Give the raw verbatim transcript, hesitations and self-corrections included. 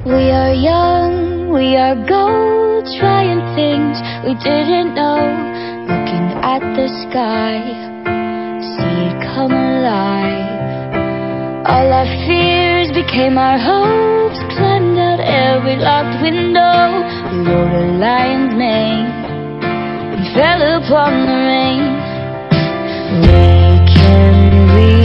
We are young, we are gold, trying things we didn't know. Looking at the sky, see it come alive. All our fears became our hopes, climbed out every locked window. We rode a lion's mane and fell upon the rain. We can reach